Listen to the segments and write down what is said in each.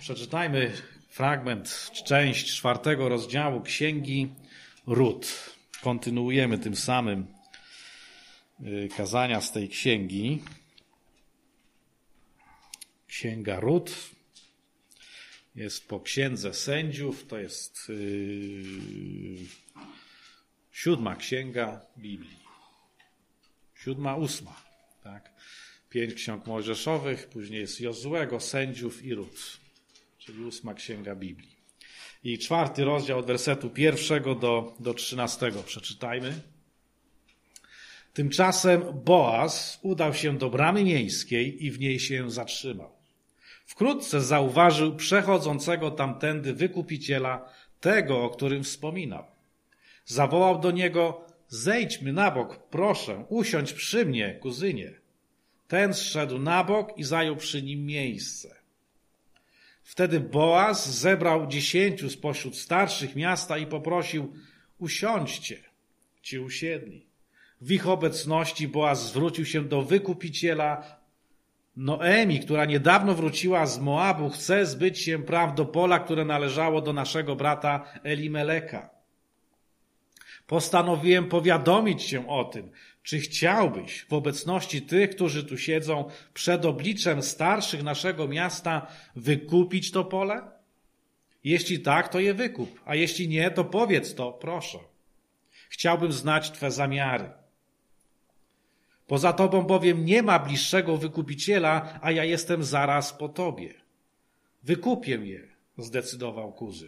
Przeczytajmy fragment, część 4 rozdziału Księgi Rut. Kontynuujemy tym samym kazania z tej księgi. Księga Rut jest po Księdze Sędziów, to jest 7 księga Biblii. 7, 8, tak? 5 ksiąg mojżeszowych, później jest Jozuego, Sędziów i Rut, czyli 8 księga Biblii. I 4 rozdział od wersetu 1 do 13 przeczytajmy. Tymczasem Boaz udał się do bramy miejskiej i w niej się zatrzymał. Wkrótce zauważył przechodzącego tamtędy wykupiciela, tego, o którym wspominał. Zawołał do niego: zejdźmy na bok, proszę, usiądź przy mnie, kuzynie. Ten zszedł na bok i zajął przy nim miejsce. Wtedy Boaz zebrał 10 spośród starszych miasta i poprosił: usiądźcie. Ci usiedli. W ich obecności Boaz zwrócił się do wykupiciela: Noemi, która niedawno wróciła z Moabu, chce zbyć się praw do pola, które należało do naszego brata Elimeleka. Postanowiłem powiadomić cię o tym. Czy chciałbyś w obecności tych, którzy tu siedzą, przed obliczem starszych naszego miasta wykupić to pole? Jeśli tak, to je wykup, a jeśli nie, to powiedz to, proszę. Chciałbym znać twe zamiary. Poza tobą bowiem nie ma bliższego wykupiciela, a ja jestem zaraz po tobie. Wykupię je, zdecydował kuzyn.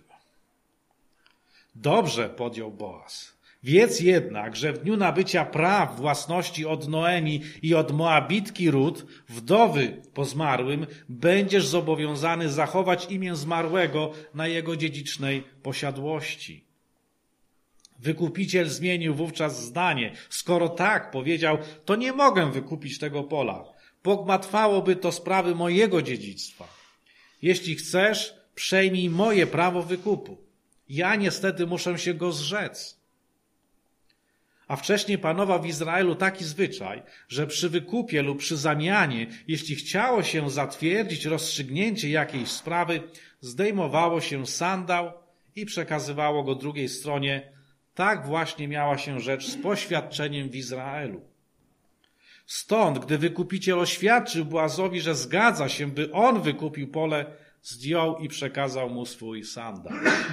Dobrze, podjął Boaz. Wiedz jednak, że w dniu nabycia praw własności od Noemi i od Moabitki Rut, wdowy po zmarłym, będziesz zobowiązany zachować imię zmarłego na jego dziedzicznej posiadłości. Wykupiciel zmienił wówczas zdanie. Skoro tak, powiedział, to nie mogę wykupić tego pola. Pogmatwałoby to sprawy mojego dziedzictwa. Jeśli chcesz, przejmij moje prawo wykupu. Ja niestety muszę się go zrzec. A wcześniej panował w Izraelu taki zwyczaj, że przy wykupie lub przy zamianie, jeśli chciało się zatwierdzić rozstrzygnięcie jakiejś sprawy, zdejmowało się sandał i przekazywało go drugiej stronie. Tak właśnie miała się rzecz z poświadczeniem w Izraelu. Stąd, gdy wykupiciel oświadczył Boazowi, że zgadza się, by on wykupił pole, zdjął i przekazał mu swój sandał.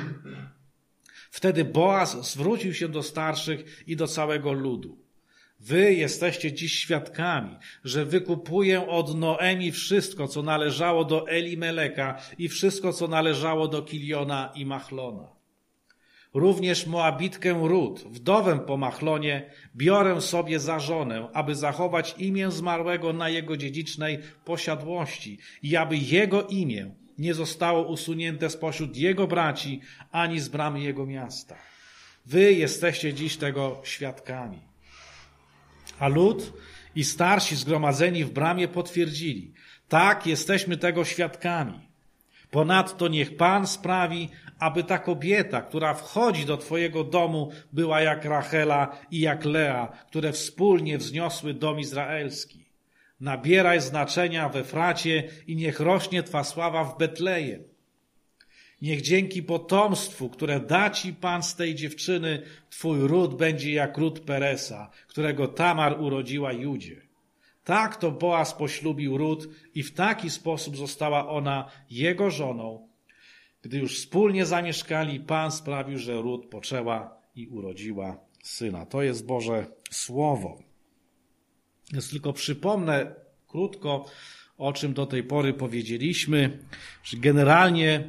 Wtedy Boaz zwrócił się do starszych i do całego ludu. Wy jesteście dziś świadkami, że wykupuję od Noemi wszystko, co należało do Elimeleka i wszystko, co należało do Kiliona i Machlona. Również Moabitkę Rut, wdowę po Machlonie, biorę sobie za żonę, aby zachować imię zmarłego na jego dziedzicznej posiadłości i aby jego imię nie zostało usunięte spośród jego braci, ani z bramy jego miasta. Wy jesteście dziś tego świadkami. A lud i starsi zgromadzeni w bramie potwierdzili: tak, jesteśmy tego świadkami. Ponadto niech Pan sprawi, aby ta kobieta, która wchodzi do twojego domu, była jak Rachela i jak Lea, które wspólnie wzniosły dom izraelski. Nabieraj znaczenia w Efracie i niech rośnie twa sława w Betlejem. Niech dzięki potomstwu, które da ci Pan z tej dziewczyny, twój ród będzie jak ród Peresa, którego Tamar urodziła Judzie. Tak to Boaz poślubił Rut i w taki sposób została ona jego żoną. Gdy już wspólnie zamieszkali, Pan sprawił, że Rut poczęła i urodziła syna. To jest Boże Słowo. Więc tylko przypomnę krótko, o czym do tej pory powiedzieliśmy, że generalnie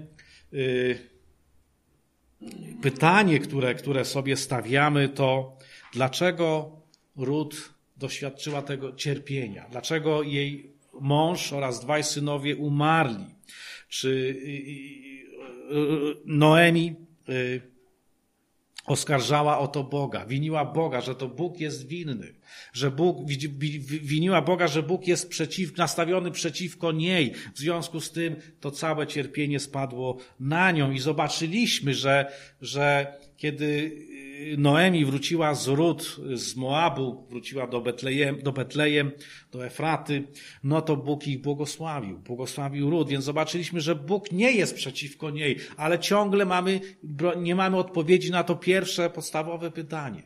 pytanie, które sobie stawiamy, to dlaczego Rut doświadczyła tego cierpienia? Dlaczego jej mąż oraz 2 synowie umarli? Czy Noemi oskarżała o to Boga, winiła Boga, że to Bóg jest winny, że winiła Boga, że Bóg jest nastawiony przeciwko niej. W związku z tym to całe cierpienie spadło na nią i zobaczyliśmy, że kiedy Noemi wróciła z Rut, z Moabu, wróciła do Betlejem, do Efraty, no to Bóg ich błogosławił Rut, więc zobaczyliśmy, że Bóg nie jest przeciwko niej, ale ciągle nie mamy odpowiedzi na to pierwsze, podstawowe pytanie.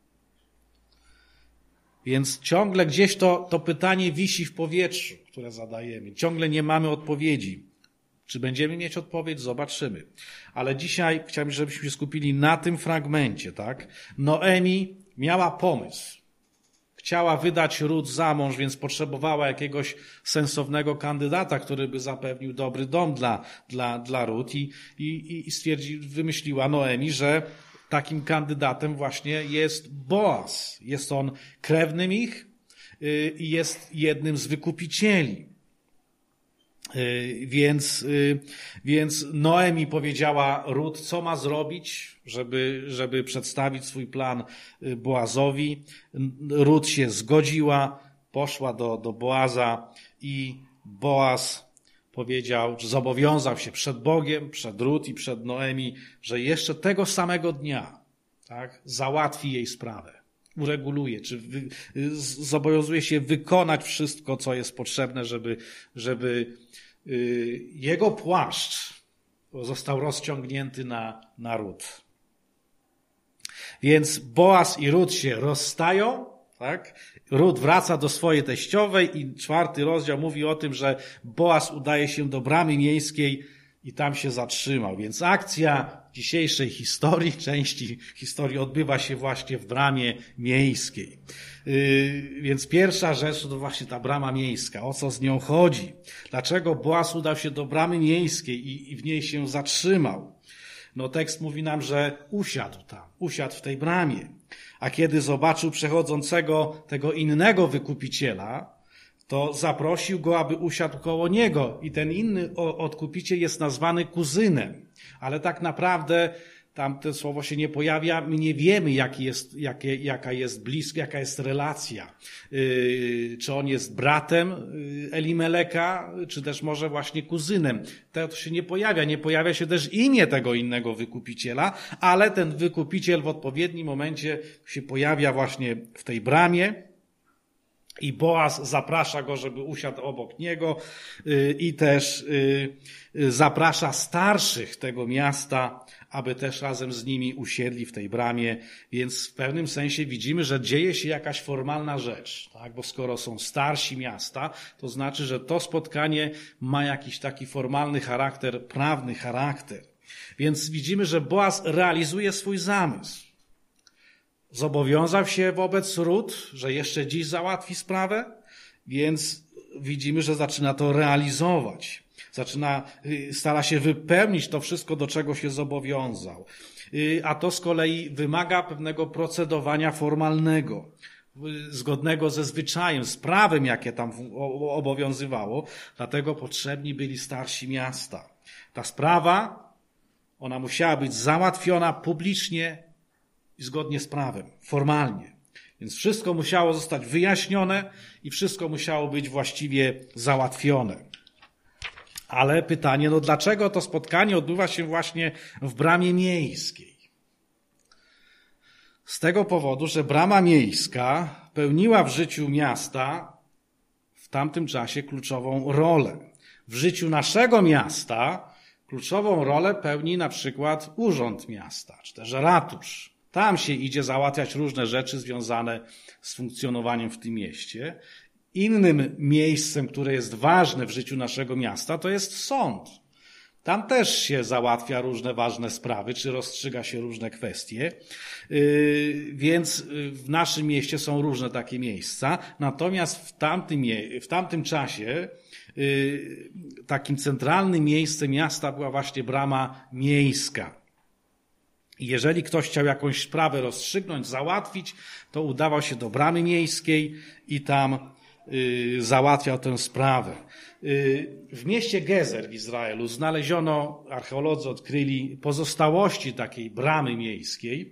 Więc ciągle gdzieś to pytanie wisi w powietrzu, które zadajemy. Ciągle nie mamy odpowiedzi. Czy będziemy mieć odpowiedź? Zobaczymy. Ale dzisiaj chciałbym, żebyśmy się skupili na tym fragmencie, tak? Noemi miała pomysł. Chciała wydać Rut za mąż, więc potrzebowała jakiegoś sensownego kandydata, który by zapewnił dobry dom dla Rut i wymyśliła Noemi, że takim kandydatem właśnie jest Boaz. Jest on krewnym ich i jest jednym z wykupicieli. Więc Noemi powiedziała Rut, co ma zrobić, żeby przedstawić swój plan Boazowi. Rut się zgodziła, poszła do Boaza i Boaz powiedział, zobowiązał się przed Bogiem, przed Rut i przed Noemi, że jeszcze tego samego dnia, tak, załatwi jej sprawę. Ureguluje, czy zobowiązuje się wykonać wszystko, co jest potrzebne, żeby jego płaszcz został rozciągnięty na Rut. Więc Boaz i Rut się rozstają, tak? Rut wraca do swojej teściowej i 4 rozdział mówi o tym, że Boaz udaje się do bramy miejskiej i tam się zatrzymał. Więc akcja dzisiejszej historii, części historii odbywa się właśnie w bramie miejskiej. Więc pierwsza rzecz to właśnie ta brama miejska. O co z nią chodzi? Dlaczego Boaz udał się do bramy miejskiej i w niej się zatrzymał? No tekst mówi nam, że usiadł w tej bramie. A kiedy zobaczył przechodzącego tego innego wykupiciela, to zaprosił go, aby usiadł koło niego. I ten inny odkupiciel jest nazwany kuzynem. Ale tak naprawdę tam to słowo się nie pojawia. My nie wiemy, jaka jest relacja. Czy on jest bratem Elimeleka, czy też może właśnie kuzynem. To się nie pojawia. Nie pojawia się też imię tego innego wykupiciela, ale ten wykupiciel w odpowiednim momencie się pojawia właśnie w tej bramie. I Boaz zaprasza go, żeby usiadł obok niego i też zaprasza starszych tego miasta, aby też razem z nimi usiedli w tej bramie. Więc w pewnym sensie widzimy, że dzieje się jakaś formalna rzecz, tak? Bo skoro są starsi miasta, to znaczy, że to spotkanie ma jakiś taki formalny charakter, prawny charakter. Więc widzimy, że Boaz realizuje swój zamysł. Zobowiązał się wobec Rut, że jeszcze dziś załatwi sprawę, więc widzimy, że zaczyna to realizować. Stara się wypełnić to wszystko, do czego się zobowiązał. A to z kolei wymaga pewnego procedowania formalnego, zgodnego ze zwyczajem, z prawem, jakie tam obowiązywało. Dlatego potrzebni byli starsi miasta. Ta sprawa, ona musiała być załatwiona publicznie, i zgodnie z prawem, formalnie. Więc wszystko musiało zostać wyjaśnione i wszystko musiało być właściwie załatwione. Ale pytanie, dlaczego to spotkanie odbywa się właśnie w bramie miejskiej? Z tego powodu, że brama miejska pełniła w życiu miasta w tamtym czasie kluczową rolę. W życiu naszego miasta kluczową rolę pełni na przykład urząd miasta, czy też ratusz. Tam się idzie załatwiać różne rzeczy związane z funkcjonowaniem w tym mieście. Innym miejscem, które jest ważne w życiu naszego miasta, to jest sąd. Tam też się załatwia różne ważne sprawy, czy rozstrzyga się różne kwestie. Więc w naszym mieście są różne takie miejsca. Natomiast w tamtym czasie takim centralnym miejscem miasta była właśnie brama miejska. I jeżeli ktoś chciał jakąś sprawę rozstrzygnąć, załatwić, to udawał się do bramy miejskiej i tam załatwiał tę sprawę. W mieście Gezer w Izraelu znaleziono, archeolodzy odkryli pozostałości takiej bramy miejskiej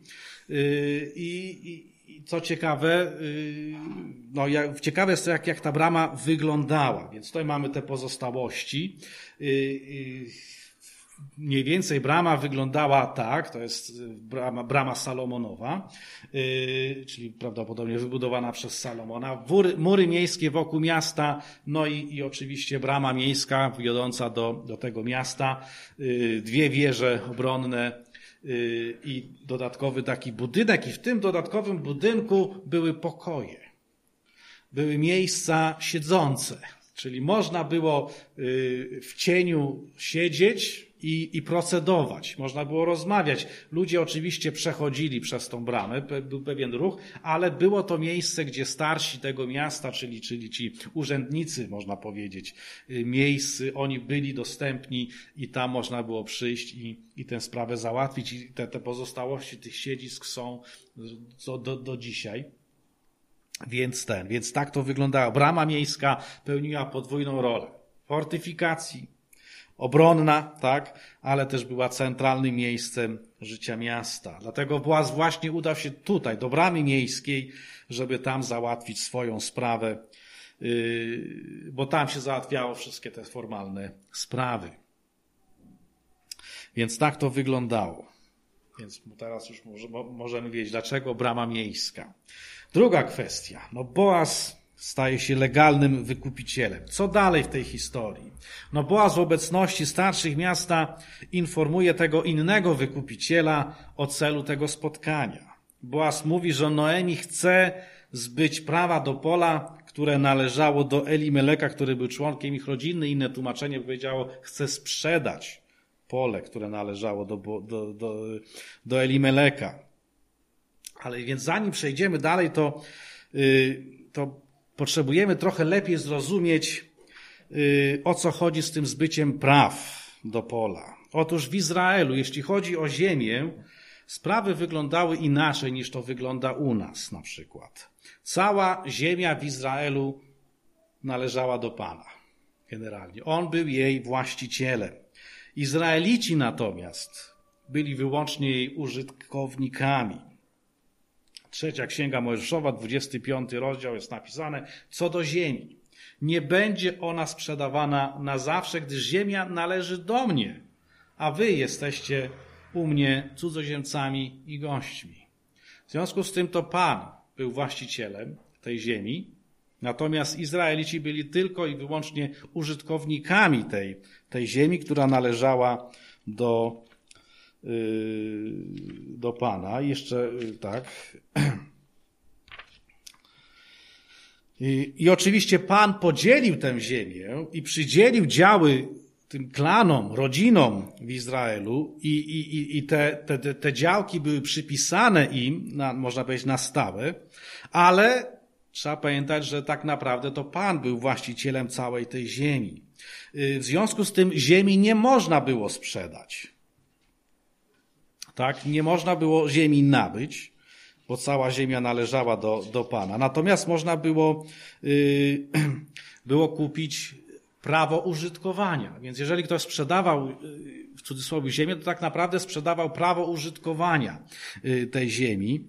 i co ciekawe, ciekawe jest to, jak ta brama wyglądała. Więc tutaj mamy te pozostałości. mniej więcej brama wyglądała tak, to jest brama Salomonowa, czyli prawdopodobnie wybudowana przez Salomona, mury miejskie wokół miasta, no i oczywiście brama miejska wiodąca do tego miasta, dwie wieże obronne i dodatkowy taki budynek, i w tym dodatkowym budynku były pokoje, były miejsca siedzące. Czyli można było w cieniu siedzieć i procedować. Można było rozmawiać. Ludzie oczywiście przechodzili przez tą bramę, był pewien ruch, ale było to miejsce, gdzie starsi tego miasta, czyli ci urzędnicy, można powiedzieć, miejscy, oni byli dostępni i tam można było przyjść i tę sprawę załatwić. I te pozostałości tych siedzisk są do dzisiaj. Więc tak to wyglądało. Brama miejska pełniła podwójną rolę. Fortyfikacji, obronna, tak, ale też była centralnym miejscem życia miasta. Dlatego Boaz właśnie udał się tutaj, do bramy miejskiej, żeby tam załatwić swoją sprawę, bo tam się załatwiało wszystkie te formalne sprawy. Więc tak to wyglądało. Więc teraz już możemy wiedzieć, dlaczego brama miejska. Druga kwestia. Boaz staje się legalnym wykupicielem. Co dalej w tej historii? Boaz w obecności starszych miasta informuje tego innego wykupiciela o celu tego spotkania. Boaz mówi, że Noemi chce zbyć prawa do pola, które należało do Elimeleka, który był członkiem ich rodziny. Inne tłumaczenie powiedziało, chce sprzedać pole, które należało do Elimeleka. Ale więc zanim przejdziemy dalej, to potrzebujemy trochę lepiej zrozumieć, o co chodzi z tym zbyciem praw do pola. Otóż w Izraelu, jeśli chodzi o ziemię, sprawy wyglądały inaczej niż to wygląda u nas na przykład. Cała ziemia w Izraelu należała do Pana generalnie. On był jej właścicielem. Izraelici natomiast byli wyłącznie jej użytkownikami. 3 Księga Mojżeszowa, 25 rozdział jest napisane, co do ziemi. Nie będzie ona sprzedawana na zawsze, gdyż ziemia należy do mnie, a wy jesteście u mnie cudzoziemcami i gośćmi. W związku z tym to Pan był właścicielem tej ziemi, natomiast Izraelici byli tylko i wyłącznie użytkownikami tej ziemi, która należała do Pana. Jeszcze tak. I oczywiście Pan podzielił tę ziemię i przydzielił działy tym klanom, rodzinom w Izraelu i te działki były przypisane im, można powiedzieć, na stałe, ale trzeba pamiętać, że tak naprawdę to Pan był właścicielem całej tej ziemi. W związku z tym ziemi nie można było sprzedać. Tak, nie można było ziemi nabyć, bo cała ziemia należała do Pana. Natomiast można było kupić prawo użytkowania. Więc jeżeli ktoś sprzedawał, w cudzysłowie, ziemię, to tak naprawdę sprzedawał prawo użytkowania tej ziemi.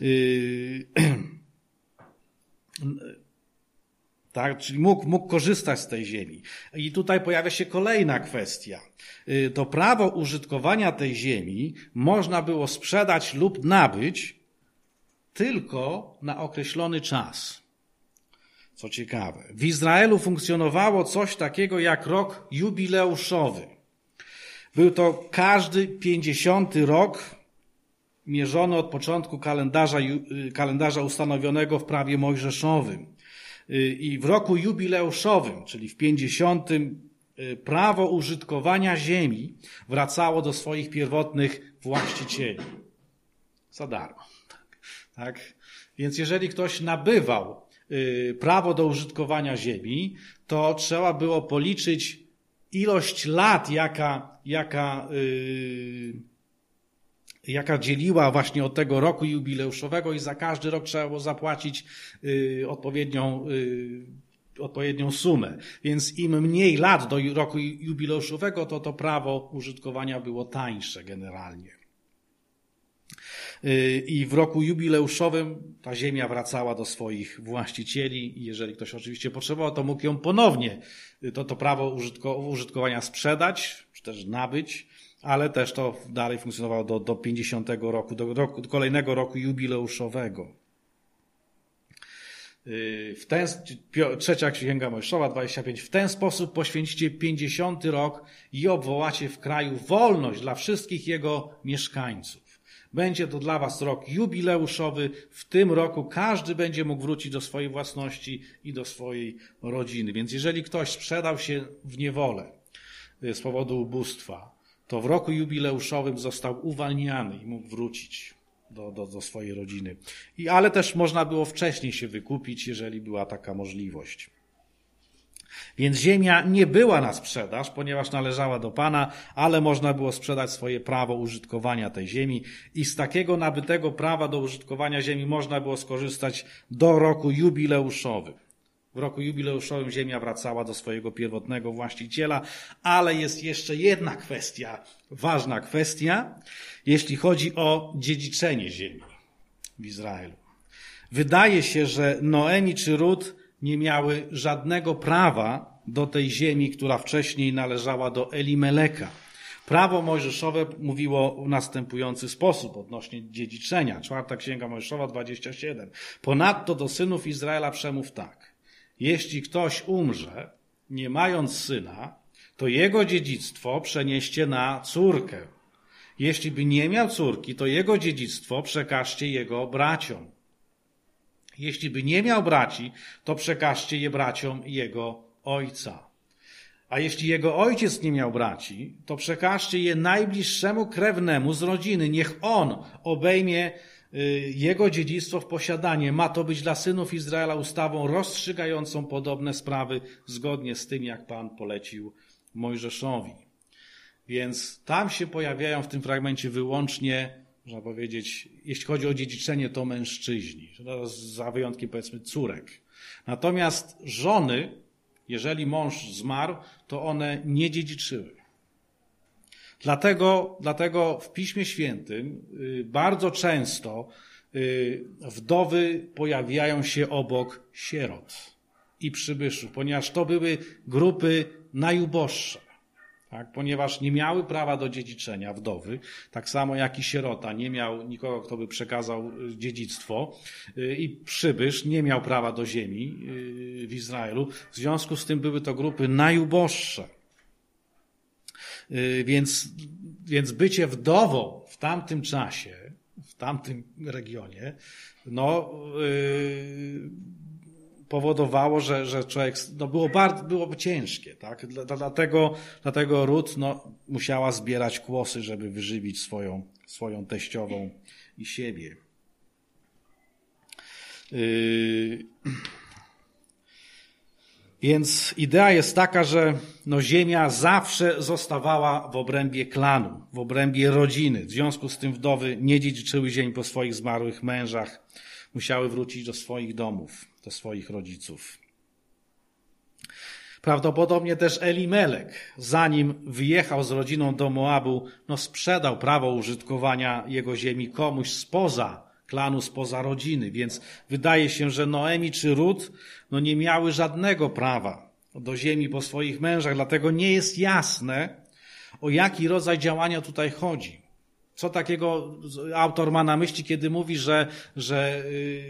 Tak, czyli mógł korzystać z tej ziemi. I tutaj pojawia się kolejna kwestia. To prawo użytkowania tej ziemi można było sprzedać lub nabyć tylko na określony czas. Co ciekawe, w Izraelu funkcjonowało coś takiego jak rok jubileuszowy. Był to każdy 50. rok mierzony od początku kalendarza ustanowionego w prawie mojżeszowym. I w roku jubileuszowym, czyli w 50. prawo użytkowania ziemi wracało do swoich pierwotnych właścicieli. Za darmo. Tak? Więc jeżeli ktoś nabywał prawo do użytkowania ziemi, to trzeba było policzyć ilość lat, jaka dzieliła właśnie od tego roku jubileuszowego i za każdy rok trzeba było zapłacić odpowiednią sumę. Więc im mniej lat do roku jubileuszowego, to prawo użytkowania było tańsze generalnie. I w roku jubileuszowym ta ziemia wracała do swoich właścicieli i jeżeli ktoś oczywiście potrzebował, to mógł ją ponownie, to prawo użytkowania sprzedać, też nabyć, ale też to dalej funkcjonowało do 50 roku, do kolejnego roku jubileuszowego. Trzecia Księga Mojżeszowa 25. W ten sposób poświęcicie 50 rok i obwołacie w kraju wolność dla wszystkich jego mieszkańców. Będzie to dla was rok jubileuszowy. W tym roku każdy będzie mógł wrócić do swojej własności i do swojej rodziny. Więc jeżeli ktoś sprzedał się w niewolę z powodu ubóstwa, to w roku jubileuszowym został uwalniany i mógł wrócić do swojej rodziny. Ale też można było wcześniej się wykupić, jeżeli była taka możliwość. Więc ziemia nie była na sprzedaż, ponieważ należała do Pana, ale można było sprzedać swoje prawo użytkowania tej ziemi i z takiego nabytego prawa do użytkowania ziemi można było skorzystać do roku jubileuszowego. W roku jubileuszowym ziemia wracała do swojego pierwotnego właściciela, ale jest jeszcze jedna kwestia, ważna kwestia, jeśli chodzi o dziedziczenie ziemi w Izraelu. Wydaje się, że Noemi czy Rut nie miały żadnego prawa do tej ziemi, która wcześniej należała do Elimeleka. Prawo mojżeszowe mówiło w następujący sposób odnośnie dziedziczenia. 4 Księga Mojżeszowa 27. Ponadto do synów Izraela przemów tak. Jeśli ktoś umrze, nie mając syna, to jego dziedzictwo przenieście na córkę. Jeśli by nie miał córki, to jego dziedzictwo przekażcie jego braciom. Jeśli by nie miał braci, to przekażcie je braciom jego ojca. A jeśli jego ojciec nie miał braci, to przekażcie je najbliższemu krewnemu z rodziny. Niech on obejmie jego dziedzictwo w posiadanie. Ma to być dla synów Izraela ustawą rozstrzygającą podobne sprawy zgodnie z tym, jak Pan polecił Mojżeszowi. Więc tam się pojawiają w tym fragmencie wyłącznie, można powiedzieć, jeśli chodzi o dziedziczenie, to mężczyźni, za wyjątkiem powiedzmy córek. Natomiast żony, jeżeli mąż zmarł, to one nie dziedziczyły. Dlatego w Piśmie Świętym bardzo często wdowy pojawiają się obok sierot i przybyszów, ponieważ to były grupy najuboższe. Tak? Ponieważ nie miały prawa do dziedziczenia wdowy, tak samo jak i sierota nie miał nikogo, kto by przekazał dziedzictwo i przybysz nie miał prawa do ziemi w Izraelu. W związku z tym były to grupy najuboższe. Więc bycie wdową w tamtym czasie, w tamtym regionie, powodowało, że człowiek, byłoby ciężkie, tak? Dlatego Rut, musiała zbierać kłosy, żeby wyżywić swoją teściową i siebie. Więc idea jest taka, że ziemia zawsze zostawała w obrębie klanu, w obrębie rodziny. W związku z tym wdowy nie dziedziczyły ziemi po swoich zmarłych mężach. Musiały wrócić do swoich domów, do swoich rodziców. Prawdopodobnie też Elimelek, zanim wyjechał z rodziną do Moabu, sprzedał prawo użytkowania jego ziemi komuś spoza klanu, spoza rodziny. Więc wydaje się, że Noemi czy Rut nie miały żadnego prawa do ziemi po swoich mężach. Dlatego nie jest jasne, o jaki rodzaj działania tutaj chodzi. Co takiego autor ma na myśli, kiedy mówi, że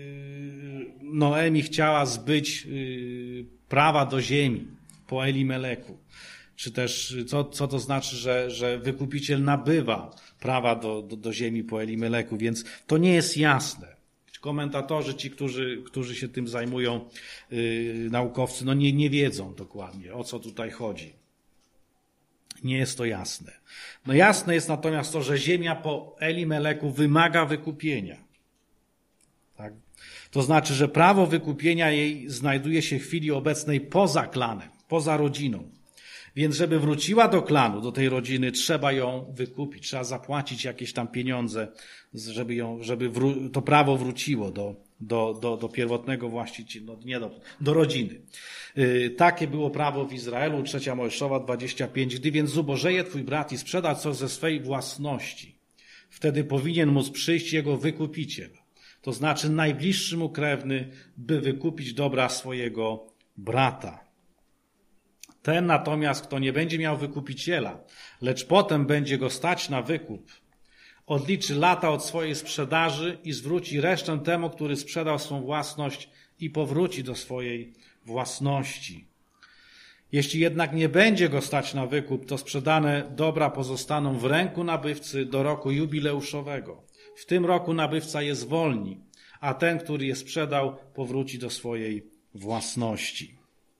Noemi chciała zbyć prawa do ziemi po Elimeleku? Czy też co to znaczy, że wykupiciel nabywa prawa do ziemi po Elimeleku? Więc to nie jest jasne. Komentatorzy, ci, którzy się tym zajmują, naukowcy, nie wiedzą dokładnie, o co tutaj chodzi. Nie jest to jasne. Jasne jest natomiast to, że ziemia po Elimeleku wymaga wykupienia. Tak? To znaczy, że prawo wykupienia jej znajduje się w chwili obecnej poza klanem, poza rodziną. Więc żeby wróciła do klanu, do tej rodziny, trzeba ją wykupić. Trzeba zapłacić jakieś tam pieniądze, żeby to prawo wróciło do pierwotnego właściciela, do rodziny. Takie było prawo w Izraelu, 3 Mojżeszowa 25. Gdy więc zubożeje twój brat i sprzeda coś ze swej własności, wtedy powinien móc przyjść jego wykupiciel. To znaczy najbliższy mu krewny, by wykupić dobra swojego brata. Ten natomiast, kto nie będzie miał wykupiciela, lecz potem będzie go stać na wykup, odliczy lata od swojej sprzedaży i zwróci resztę temu, który sprzedał swą własność i powróci do swojej własności. Jeśli jednak nie będzie go stać na wykup, to sprzedane dobra pozostaną w ręku nabywcy do roku jubileuszowego. W tym roku nabywca je zwolni, a ten, który je sprzedał, powróci do swojej własności.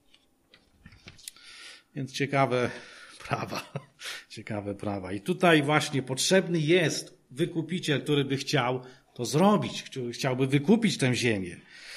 Więc ciekawe prawa. I tutaj właśnie potrzebny jest wykupiciel, który by chciał to zrobić, który chciałby wykupić tę ziemię.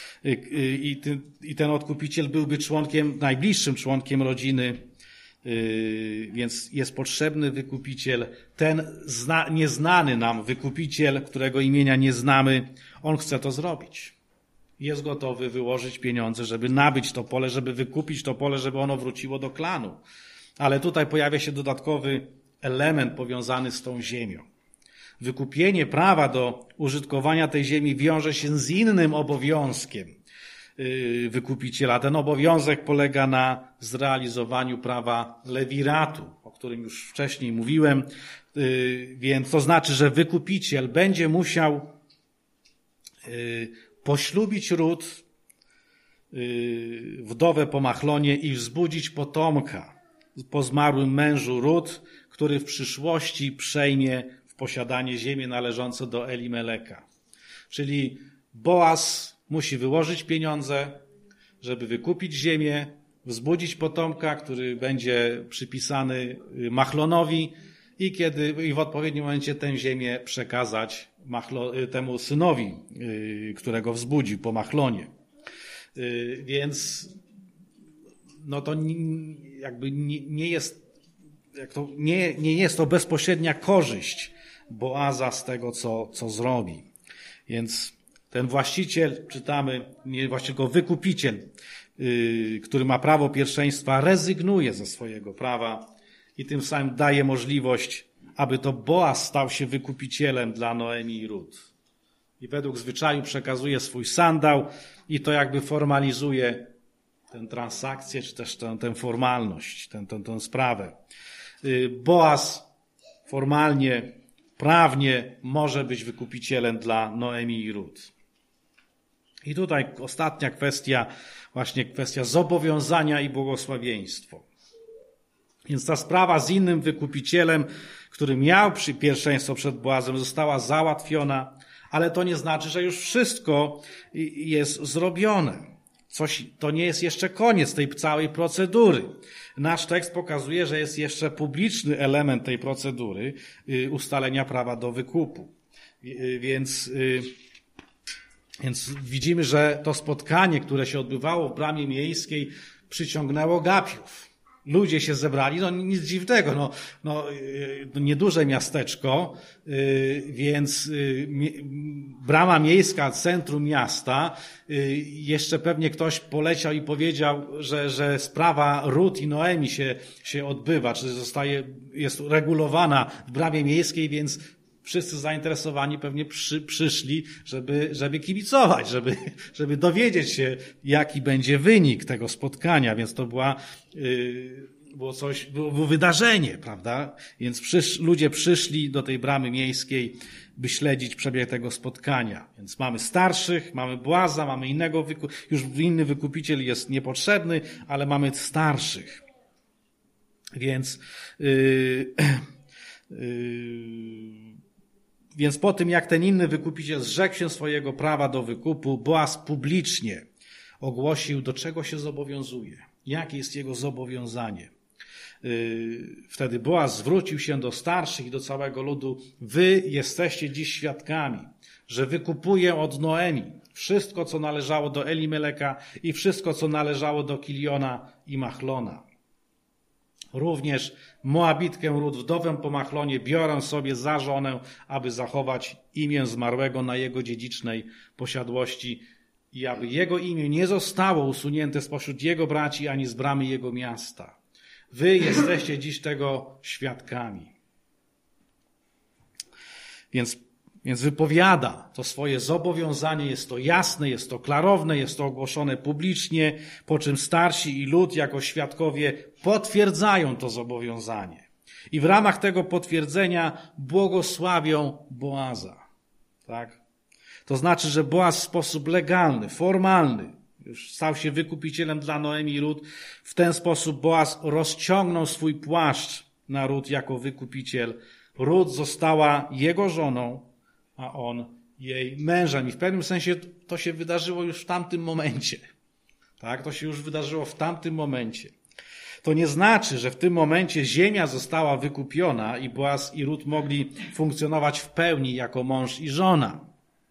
I ten odkupiciel byłby najbliższym członkiem rodziny, więc jest potrzebny wykupiciel. Ten nieznany nam wykupiciel, którego imienia nie znamy, on chce to zrobić. Jest gotowy wyłożyć pieniądze, żeby nabyć to pole, żeby wykupić to pole, żeby ono wróciło do klanu. Ale tutaj pojawia się dodatkowy element powiązany z tą ziemią. Wykupienie prawa do użytkowania tej ziemi wiąże się z innym obowiązkiem wykupiciela. Ten obowiązek polega na zrealizowaniu prawa lewiratu, o którym już wcześniej mówiłem, więc to znaczy, że wykupiciel będzie musiał poślubić ród, wdowę po Machlonie i wzbudzić potomka po zmarłym mężu ród, który w przyszłości przejmie w posiadanie ziemię należące do Elimeleka. Czyli Boaz musi wyłożyć pieniądze, żeby wykupić ziemię, wzbudzić potomka, który będzie przypisany Machlonowi i w odpowiednim momencie tę ziemię przekazać temu synowi, którego wzbudził po Machlonie. Więc no to jakby nie jest to bezpośrednia korzyść Boaza z tego, co zrobi. Więc ten właściciel, czytamy, właściwie wykupiciel, który ma prawo pierwszeństwa, rezygnuje ze swojego prawa i tym samym daje możliwość, aby to Boaz stał się wykupicielem dla Noemi i Rut. I według zwyczaju przekazuje swój sandał i to jakby formalizuje tę transakcję, czy też tę formalność, tę sprawę. Boaz formalnie, prawnie może być wykupicielem dla Noemi i Rut. I tutaj ostatnia kwestia, właśnie kwestia zobowiązania i błogosławieństwo. Więc ta sprawa z innym wykupicielem, który miał pierwszeństwo przed Boazem, została załatwiona, ale to nie znaczy, że już wszystko jest zrobione. To nie jest jeszcze koniec tej całej procedury. Nasz tekst pokazuje, że jest jeszcze publiczny element tej procedury, ustalenia prawa do wykupu. Więc widzimy, że to spotkanie, które się odbywało w bramie miejskiej, przyciągnęło gapiów. Ludzie się zebrali, nic dziwnego, nieduże miasteczko, więc brama miejska, centrum miasta, jeszcze pewnie ktoś poleciał i powiedział, że sprawa Rut i Noemi się odbywa, czy jest regulowana w bramie miejskiej, więc wszyscy zainteresowani pewnie przyszli, żeby kibicować, żeby dowiedzieć się, jaki będzie wynik tego spotkania. Więc to było wydarzenie, prawda? Więc ludzie przyszli do tej bramy miejskiej, by śledzić przebieg tego spotkania. Więc mamy starszych, mamy Boaza, mamy już inny wykupiciel jest niepotrzebny, ale mamy starszych. Więc po tym, jak ten inny wykupiciel zrzekł się swojego prawa do wykupu, Boaz publicznie ogłosił, do czego się zobowiązuje, jakie jest jego zobowiązanie. Wtedy Boaz zwrócił się do starszych i do całego ludu: wy jesteście dziś świadkami, że wykupuję od Noemi wszystko, co należało do Elimeleka i wszystko, co należało do Kiliona i Machlona. Również Moabitkę Rut, wdowę po Machlonie, biorę sobie za żonę, aby zachować imię zmarłego na jego dziedzicznej posiadłości i aby jego imię nie zostało usunięte spośród jego braci ani z bramy jego miasta. Wy jesteście dziś tego świadkami. Więc Więc wypowiada to swoje zobowiązanie, jest to jasne, jest to klarowne, jest to ogłoszone publicznie, po czym starsi i lud jako świadkowie potwierdzają to zobowiązanie. I w ramach tego potwierdzenia błogosławią Boaza. Tak? To znaczy, że Boaz w sposób legalny, formalny, już stał się wykupicielem dla Noemi i Rut. W ten sposób Boaz rozciągnął swój płaszcz na Rut jako wykupiciel. Rut została jego żoną, a on jej mężem. I w pewnym sensie to się wydarzyło już w tamtym momencie. Tak? To się już wydarzyło w tamtym momencie. To nie znaczy, że w tym momencie ziemia została wykupiona i Boaz i Rut mogli funkcjonować w pełni jako mąż i żona.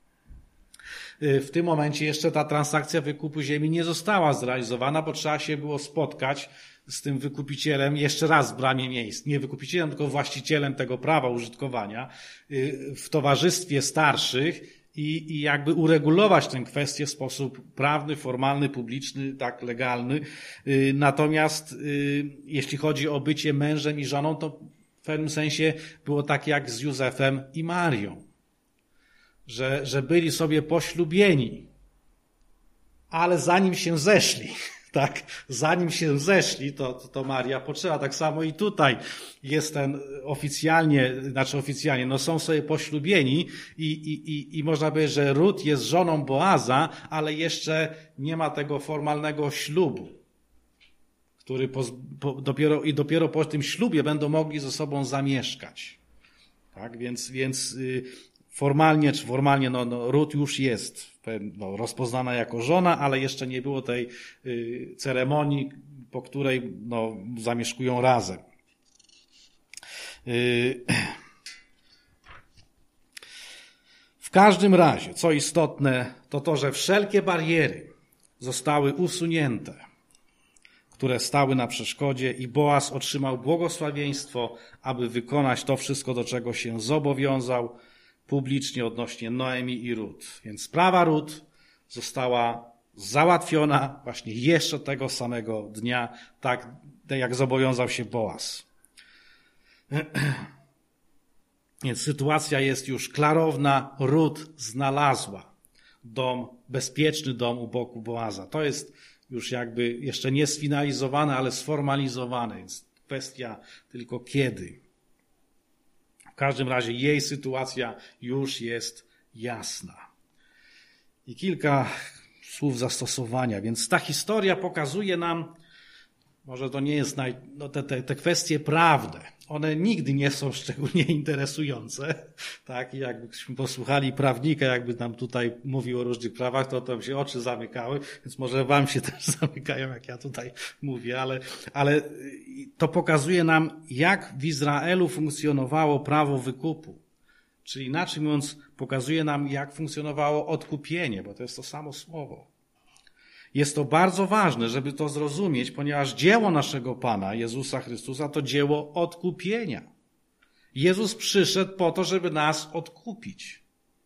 W tym momencie jeszcze ta transakcja wykupu ziemi nie została zrealizowana, bo trzeba się było spotkać z tym wykupicielem jeszcze raz w bramie miejsc. Nie wykupicielem, tylko właścicielem tego prawa użytkowania w towarzystwie starszych i jakby uregulować tę kwestię w sposób prawny, formalny, publiczny, tak legalny. Natomiast jeśli chodzi o bycie mężem i żoną, to w pewnym sensie było tak jak z Józefem i Marią. Że byli sobie poślubieni, ale zanim się zeszli, tak, zanim się zeszli, to Maria poczęła. Tak samo i tutaj jest ten oficjalnie, no są sobie poślubieni i można powiedzieć, że Rut jest żoną Boaza, ale jeszcze nie ma tego formalnego ślubu, który dopiero po tym ślubie będą mogli ze sobą zamieszkać. Tak, więc formalnie, Rut już jest rozpoznana jako żona, ale jeszcze nie było tej ceremonii, po której zamieszkują razem. W każdym razie, co istotne, to, że wszelkie bariery zostały usunięte, które stały na przeszkodzie i Boaz otrzymał błogosławieństwo, aby wykonać to wszystko, do czego się zobowiązał publicznie odnośnie Noemi i Rut. Więc sprawa Rut została załatwiona właśnie jeszcze tego samego dnia, tak jak zobowiązał się Boaz. Więc sytuacja jest już klarowna. Rut znalazła bezpieczny dom u boku Boaza. To jest już jakby jeszcze nie sfinalizowane, ale sformalizowane. Więc kwestia tylko kiedy. W każdym razie jej sytuacja już jest jasna. I kilka słów zastosowania. Więc ta historia pokazuje nam, może to nie jest te kwestie prawne. One nigdy nie są szczególnie interesujące. Tak? I jakbyśmy posłuchali prawnika, jakby nam tutaj mówił o różnych prawach, to się oczy zamykały, więc może wam się też zamykają, jak ja tutaj mówię, ale to pokazuje nam, jak w Izraelu funkcjonowało prawo wykupu. Czyli inaczej mówiąc, pokazuje nam, jak funkcjonowało odkupienie, bo to jest to samo słowo. Jest to bardzo ważne, żeby to zrozumieć, ponieważ dzieło naszego Pana, Jezusa Chrystusa, to dzieło odkupienia. Jezus przyszedł po to, żeby nas odkupić,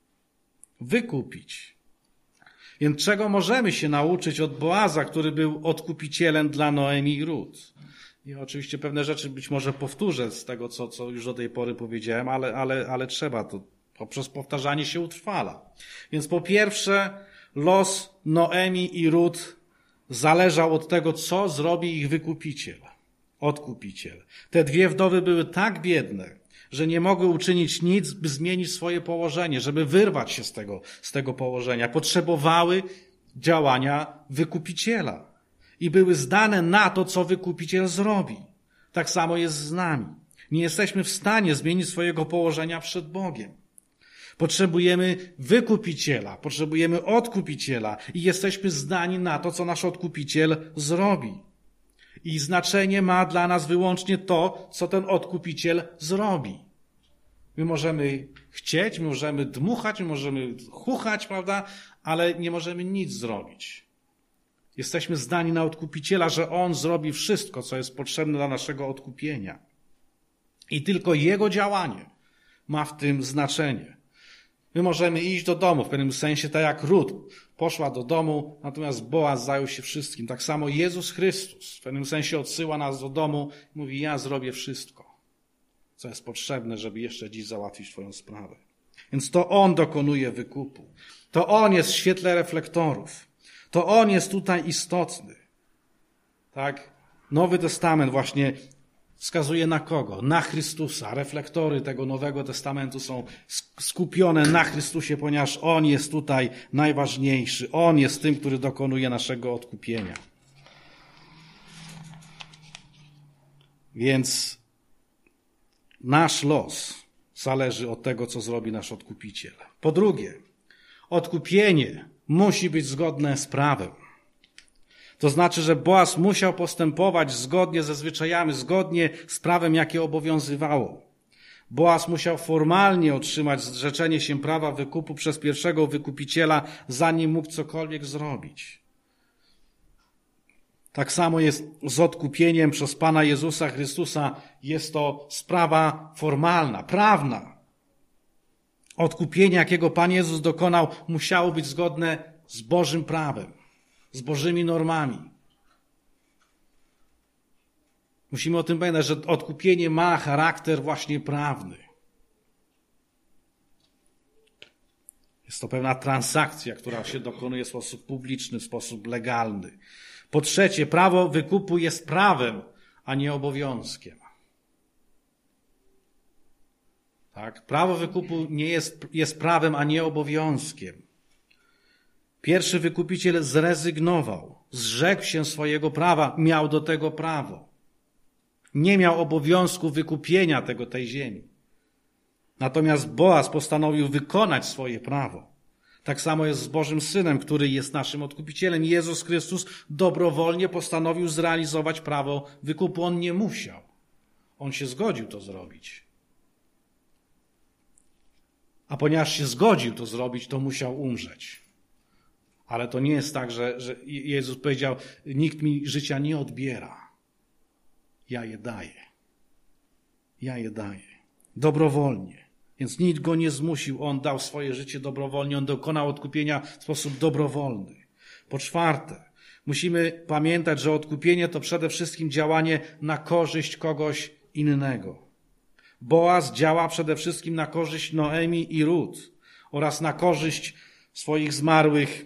wykupić. Więc czego możemy się nauczyć od Boaza, który był odkupicielem dla Noemi i Rut? I oczywiście pewne rzeczy być może powtórzę z tego, co już do tej pory powiedziałem, ale trzeba to, poprzez powtarzanie się utrwala. Więc po pierwsze, los Noemi i Rut zależał od tego, co zrobi ich wykupiciel, odkupiciel. Te dwie wdowy były tak biedne, że nie mogły uczynić nic, by zmienić swoje położenie, żeby wyrwać się z tego położenia. Potrzebowały działania wykupiciela i były zdane na to, co wykupiciel zrobi. Tak samo jest z nami. Nie jesteśmy w stanie zmienić swojego położenia przed Bogiem. Potrzebujemy wykupiciela, potrzebujemy odkupiciela i jesteśmy zdani na to, co nasz odkupiciel zrobi. I znaczenie ma dla nas wyłącznie to, co ten odkupiciel zrobi. My możemy chcieć, my możemy dmuchać, my możemy chuchać, prawda? Ale nie możemy nic zrobić. Jesteśmy zdani na odkupiciela, że on zrobi wszystko, co jest potrzebne dla naszego odkupienia. I tylko jego działanie ma w tym znaczenie. My możemy iść do domu, w pewnym sensie tak jak Rut poszła do domu, natomiast Boaz zajął się wszystkim. Tak samo Jezus Chrystus w pewnym sensie odsyła nas do domu i mówi, ja zrobię wszystko, co jest potrzebne, żeby jeszcze dziś załatwić twoją sprawę. Więc to On dokonuje wykupu. To On jest w świetle reflektorów. To On jest tutaj istotny. Tak? Nowy Testament właśnie wskazuje na kogo? Na Chrystusa. Reflektory tego Nowego Testamentu są skupione na Chrystusie, ponieważ On jest tutaj najważniejszy. On jest tym, który dokonuje naszego odkupienia. Więc nasz los zależy od tego, co zrobi nasz odkupiciel. Po drugie, odkupienie musi być zgodne z prawem. To znaczy, że Boaz musiał postępować zgodnie ze zwyczajami, zgodnie z prawem, jakie obowiązywało. Boaz musiał formalnie otrzymać zrzeczenie się prawa wykupu przez pierwszego wykupiciela, zanim mógł cokolwiek zrobić. Tak samo jest z odkupieniem przez Pana Jezusa Chrystusa. Jest to sprawa formalna, prawna. Odkupienie, jakiego Pan Jezus dokonał, musiało być zgodne z Bożym prawem, z Bożymi normami. Musimy o tym pamiętać, że odkupienie ma charakter właśnie prawny. Jest to pewna transakcja, która się dokonuje w sposób publiczny, w sposób legalny. Po trzecie, prawo wykupu jest prawem, a nie obowiązkiem. Tak? Prawo wykupu nie jest prawem, a nie obowiązkiem. Pierwszy wykupiciel zrezygnował, zrzekł się swojego prawa, miał do tego prawo. Nie miał obowiązku wykupienia tej ziemi. Natomiast Boaz postanowił wykonać swoje prawo. Tak samo jest z Bożym Synem, który jest naszym odkupicielem. Jezus Chrystus dobrowolnie postanowił zrealizować prawo wykupu. On nie musiał. On się zgodził to zrobić. A ponieważ się zgodził to zrobić, to musiał umrzeć. Ale to nie jest tak, że Jezus powiedział, nikt mi życia nie odbiera. Ja je daję. Ja je daję. Dobrowolnie. Więc nikt go nie zmusił. On dał swoje życie dobrowolnie. On dokonał odkupienia w sposób dobrowolny. Po czwarte, musimy pamiętać, że odkupienie to przede wszystkim działanie na korzyść kogoś innego. Boaz działa przede wszystkim na korzyść Noemi i Rut oraz na korzyść swoich zmarłych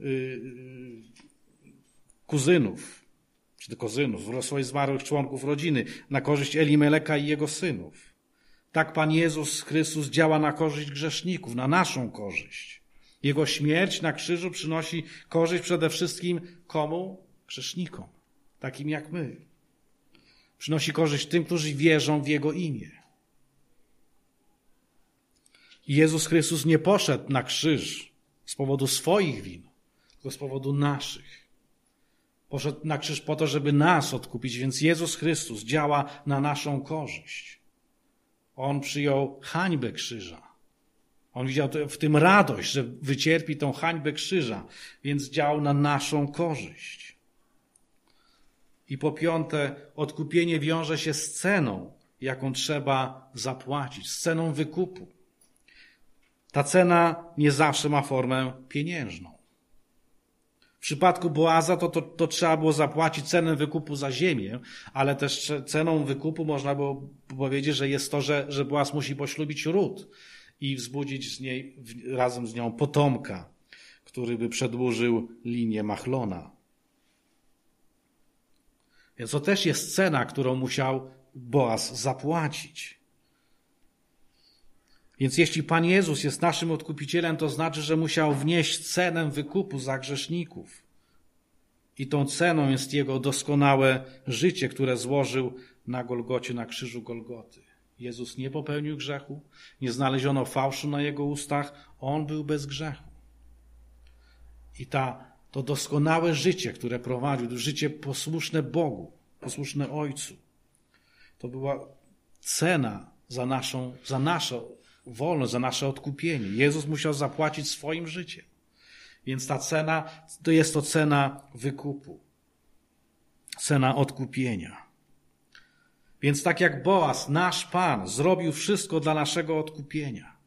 kuzynów, swoich zmarłych członków rodziny, na korzyść Elimeleka i jego synów. Tak Pan Jezus Chrystus działa na korzyść grzeszników, na naszą korzyść. Jego śmierć na krzyżu przynosi korzyść przede wszystkim komu? Grzesznikom, takim jak my. Przynosi korzyść tym, którzy wierzą w Jego imię. Jezus Chrystus nie poszedł na krzyż z powodu swoich win, tylko z powodu naszych. Poszedł na krzyż po to, żeby nas odkupić, więc Jezus Chrystus działa na naszą korzyść. On przyjął hańbę krzyża. On widział w tym radość, że wycierpi tą hańbę krzyża, więc działał na naszą korzyść. I po piąte, odkupienie wiąże się z ceną, jaką trzeba zapłacić, z ceną wykupu. Ta cena nie zawsze ma formę pieniężną. W przypadku Boaza to trzeba było zapłacić cenę wykupu za ziemię, ale też ceną wykupu można było powiedzieć, że jest to, że Boaz musi poślubić Rut i wzbudzić razem z nią potomka, który by przedłużył linię Machlona. Więc to też jest cena, którą musiał Boaz zapłacić. Więc jeśli Pan Jezus jest naszym odkupicielem, to znaczy, że musiał wnieść cenę wykupu za grzeszników. I tą ceną jest Jego doskonałe życie, które złożył na Golgocie, na krzyżu Golgoty. Jezus nie popełnił grzechu, nie znaleziono fałszu na Jego ustach, On był bez grzechu. I to doskonałe życie, które prowadził, życie posłuszne Bogu, posłuszne Ojcu, to była cena za naszą wolność, za nasze odkupienie. Jezus musiał zapłacić swoim życiem. Więc ta cena, to jest to cena wykupu. Cena odkupienia. Więc tak jak Boaz, nasz Pan, zrobił wszystko dla naszego odkupienia.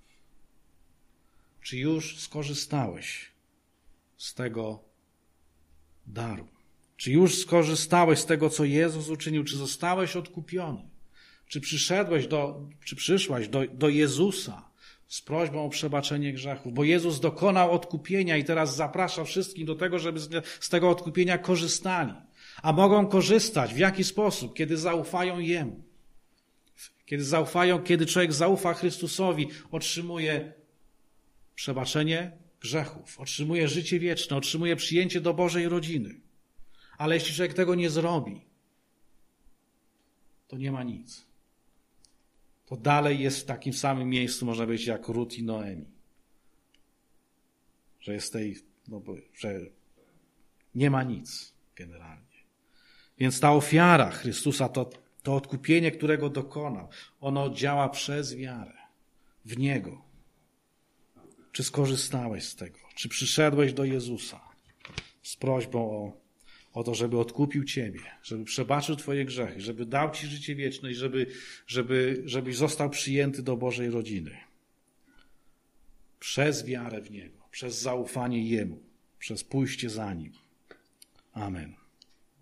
Czy już skorzystałeś z tego daru? Czy już skorzystałeś z tego, co Jezus uczynił? Czy zostałeś odkupiony? Czy przyszłaś do Jezusa z prośbą o przebaczenie grzechów, bo Jezus dokonał odkupienia i teraz zaprasza wszystkich do tego, żeby z tego odkupienia korzystali. A mogą korzystać w jaki sposób? Kiedy zaufają Jemu. Kiedy człowiek zaufa Chrystusowi, otrzymuje przebaczenie grzechów, otrzymuje życie wieczne, otrzymuje przyjęcie do Bożej rodziny. Ale jeśli człowiek tego nie zrobi, to nie ma nic. To dalej jest w takim samym miejscu, można powiedzieć, jak Rut i Noemi. Że jest że nie ma nic generalnie. Więc ta ofiara Chrystusa, to odkupienie, którego dokonał, ono działa przez wiarę w Niego. Czy skorzystałeś z tego? Czy przyszedłeś do Jezusa z prośbą o to, żeby odkupił ciebie, żeby przebaczył twoje grzechy, żeby dał ci życie wieczne i żebyś został przyjęty do Bożej rodziny. Przez wiarę w Niego, przez zaufanie Jemu, przez pójście za Nim. Amen.